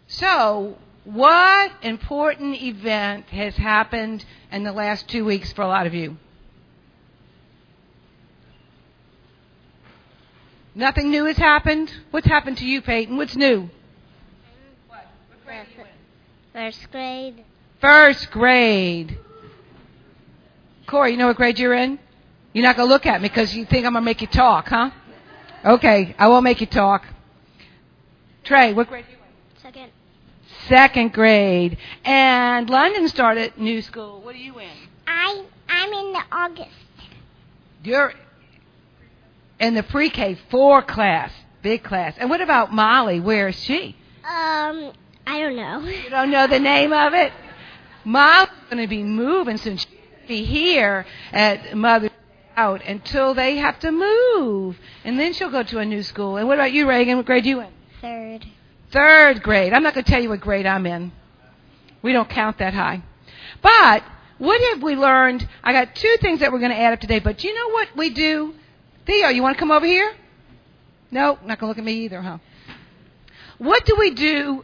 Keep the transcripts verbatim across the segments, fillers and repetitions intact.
So, what important event has happened in the last two weeks for a lot of you? Nothing new has happened? What's happened to you, Peyton? What's new? What? What grade are you in? First grade. First grade. Corey, you know what grade you're in? You're not going to look at me because you think I'm going to make you talk, huh? Okay, I won't make you talk. Trey, what grade are you in? Second. Second grade. And London started new school. What are you in? I, I'm in the August. You're in the pre-K four class, big class. And what about Molly? Where is she? Um, I don't know. You don't know the name of it? Molly's going to be moving soon. She'll be here at Mother's Day out until they have to move. And then she'll go to a new school. And what about you, Reagan? What grade are you in? Third. Third grade. I'm not going to tell you what grade I'm in. We don't count that high. But what have we learned? I got two things that we're going to add up today. But you know what we do? Theo, you want to come over here? No, not going to look at me either, huh? What do we do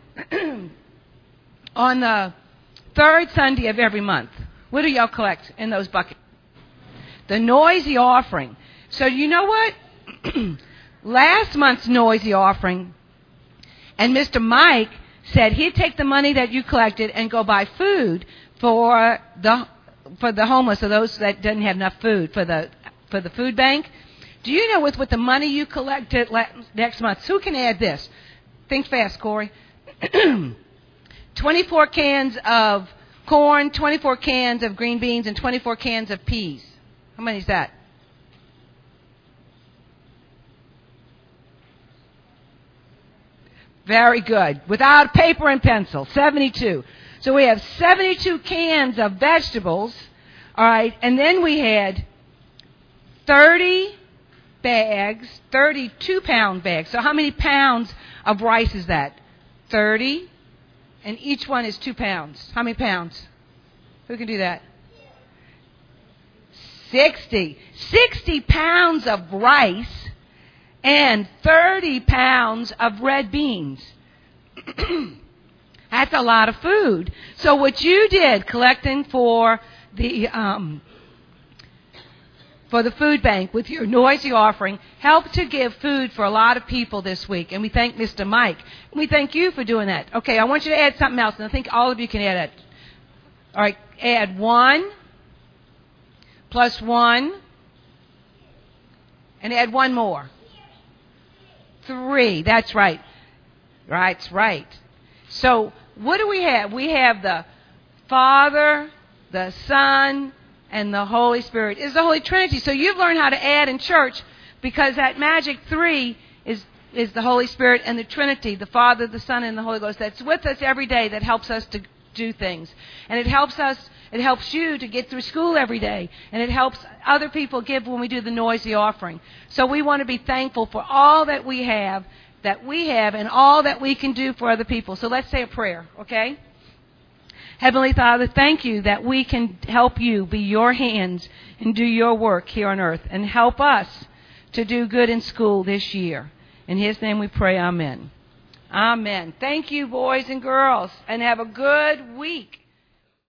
on the third Sunday of every month? What do y'all collect in those buckets? The noisy offering. So you know what? Last month's noisy offering, and Mister Mike said he'd take the money that you collected and go buy food for the for the homeless, or those that didn't have enough food for the for the food bank. Do you know with, with the money you collected next month, who can add this? Think fast, Corey. twenty-four cans of corn, twenty-four cans of green beans, and twenty-four cans of peas. How many is that? Very good. Without paper and pencil, seventy-two. So we have seventy-two cans of vegetables, all right, and then we had thirty bags, thirty-two pound bags. So how many pounds of rice is that? thirty, and each one is two pounds. How many pounds? Who can do that? sixty. sixty pounds of rice and thirty pounds of red beans. That's a lot of food. So what you did collecting for the um, for the food bank with your noisy offering helped to give food for a lot of people this week. And we thank Mister Mike. And we thank you for doing that. Okay, I want you to add something else, and I think all of you can add it. All right, add one plus one, and add one more. Three. That's right. That's right. So what do we have? We have the Father, the Son, and the Holy Spirit. It's the Holy Trinity. So you've learned how to add in church because that magic three is, is the Holy Spirit and the Trinity, the Father, the Son, and the Holy Ghost. That's with us every day that helps us to do things. And it helps us, it helps you to get through school every day. And it helps other people give when we do the noisy offering. So we want to be thankful for all that we have, that we have, and all that we can do for other people. So let's say a prayer, okay? Heavenly Father, thank you that we can help you be your hands and do your work here on earth and help us to do good in school this year. In His name we pray, amen. Amen. Thank you, boys and girls, and have a good week.